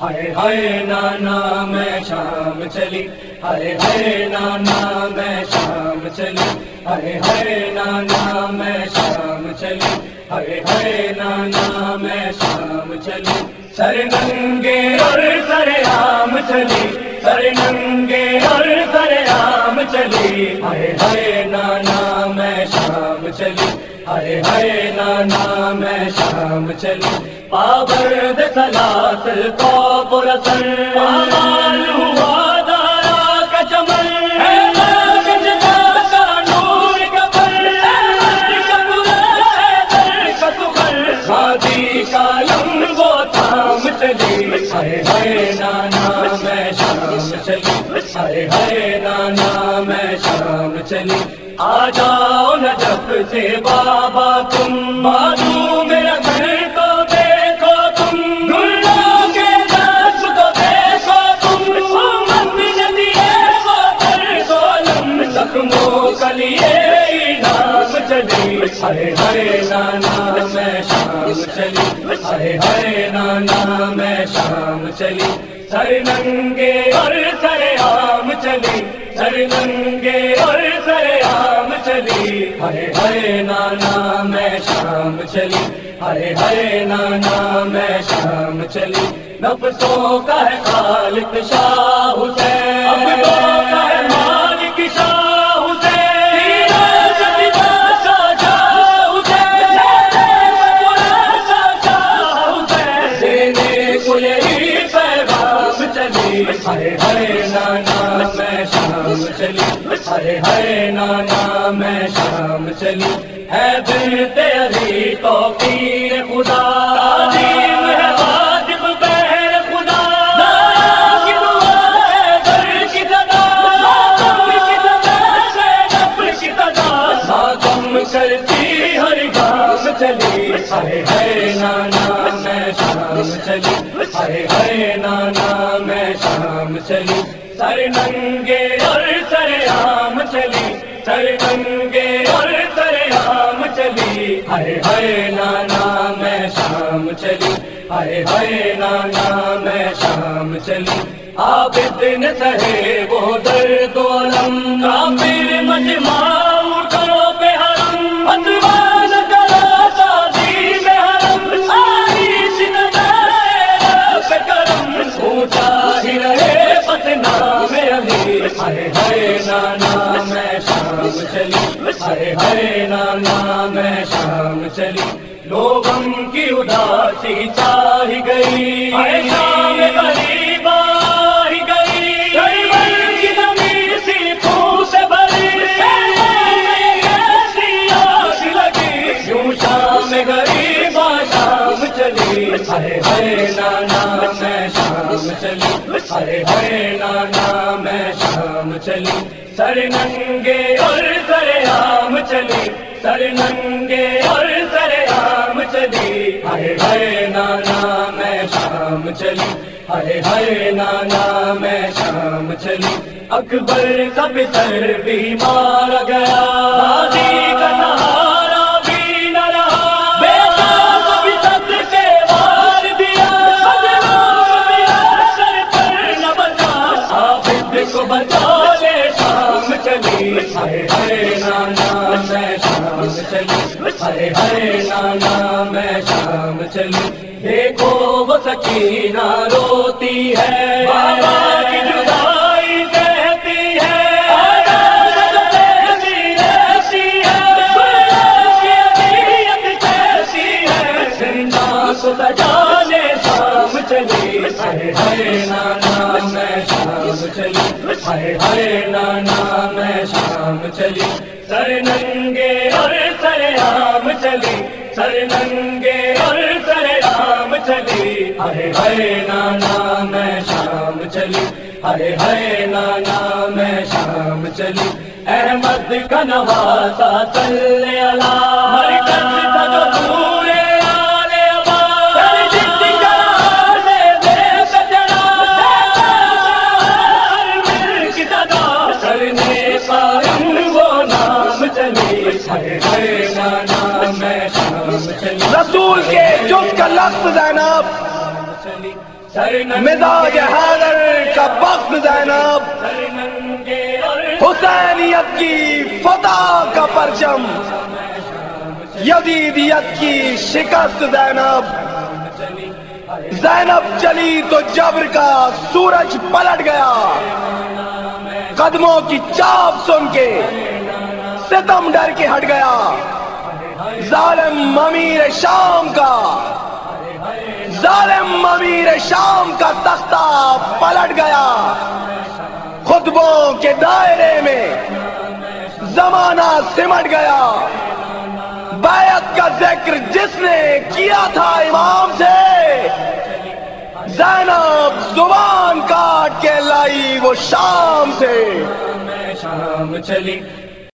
ہائے ہائے نانا میں شام چلی، ہائے ہائے نانا میں شام چلی، ہائے ہائے نانا میں شام چلی، ہائے ہائے نانا میں شام چلی، سر ننگے اور سر عام چلی، سر ننگے اور سر عام چلی، ہائے ہائے نانا میں شام چلی، ہائے ہائے نانا میں شام چلی، پابند صلاۃ الخوف رسن پامال ہوا دارا کا چمن، ہے باغ جدا کا نور کا پر، ہے مرد کا برا ہے در کا سخن، غازی کا لمبو تھام چلی، ہائے ہائے نانا میں شام چلی، ہائے ہائے نانا میں شام چلی، آ جاؤ نجف سے بابا تم، بازو میرا گھر کو دیکھو تم، گلوں کے نظم کو دیکھو تم، امت نے دیے وہ در سولم، زخموں کا لیے انعام چلی، ہائے ہائے نانا میں شام چلی، ہائے ہائے نانا میں شام چلی، سر ننگے اور سر عام چلی، سر ننگے اور سر عام چلی، ہائے ہائے نانا میں شام چلی، ہائے ہائے نانا میں شام چلی، نفسوں کا ہے خالق شاہ حسین، عبدوں کا ہے مالک شاہ حسین، سیرت بادشاہ شاہ حسین، شاہ حسین، دینے کو یہی پیغام چلی، ہائے ہائے نانا میں شام چلی، ہائے ہائے نانا میں شام چلی، ہے بنت علی توقیر خدا، تعظیم ہے واجب بہر خدا، دایا کی دعا ہے در کی صدا، ماتم کی صدا زینب کی صدا، ماتم کرتی ہر گام چلی، ہائے ہائے نانا میں شام چلی، ہائے ہائے نانا میں شام چلی، سر ننگے اور سر عام چلی، سر ننگے اور سر عام چلی، ہائے ہائے نانا میں شام چلی، ہائے ہائے نانا میں شام چلی، عابد نے سہے وہ درد و الم، کافر مجمع اٹھو پہ حرم، اتوان کرو تعظیم حرم، آئی سجدائے رب کرم، اونچا ہی رہے بس نام علی، ہائے ہائے نانا میں شام چلی، ہائے ہائے نانا میں شام چلی، لوگوں کی اداسی چاہی گئی، ہائے شام غریب آہی گئی، کربل کی زمین سی خون سے بھری، کیسی آگ لگی، یوں شام غریب شام چلی، ہائے ہائے نانا میں شام چلی، ہائے ہائے نانا میں شام چلی، سر ننگے اور سر عام چلی، سر ننگے اور سر عام چلی، ہائے ہائے نانا میں شام چلی، ہائے ہائے نانا میں شام چلی، اکبر کا پتر بیمار گیا، غازی کا سہارا بھی نہ رہا، بیٹا کو بھی صدقے وار دیا، مظلوم بھی سر پر نہ بچا، عابد کو بچا لے شام چلی، ہائے ہائے نانا میں شام چلی، ہائے ہائے نانا میں شام چلی، دیکھو وہ سکینہ روتی ہے، بابا کی جدائی کہتی ہے، آداب جو کہتی رہتی ہے، گلوں کی اذیت کہتی ہے، زندہ کو سجانے شام چلی، ہائے ہائے نانا میں شام چلی، ہائے ہائے نانا میں شام چلی، سر ننگے اور سر عام چلی، سر ننگے اور سر عام چلی، ہائے ہائے نانا میں شام چلی، ہائے ہائے نانا میں شام چلی، احمد کا نواسا صلی اللہ، مرکز تھا جو دور آلے ابا، سر جت کر نے دے سجڑا، ہر مل کی صدا، کرنے قائم وہ نام چلی، ہائے ہائے نانا میں شام چلی، رسول کے جز کا لفظ زینب، چلی، مزاج حیدر کا بخت زینب، حسینیت کی فتح کا پرچم، یزیدیت کی شکست زینب. زینب چلی تو جبر کا سورج پلٹ گیا، قدموں کی چاپ سن کے ستم ڈر کے ہٹ گیا. ظالم امیر شام کا تختہ پلٹ گیا. خطبوں کے دائرے میں زمانہ سمٹ گیا. بیعت کا ذکر جس نے کیا تھا امام سے، زینب زبان کاٹ کے لائی وہ شام سے. شام چلی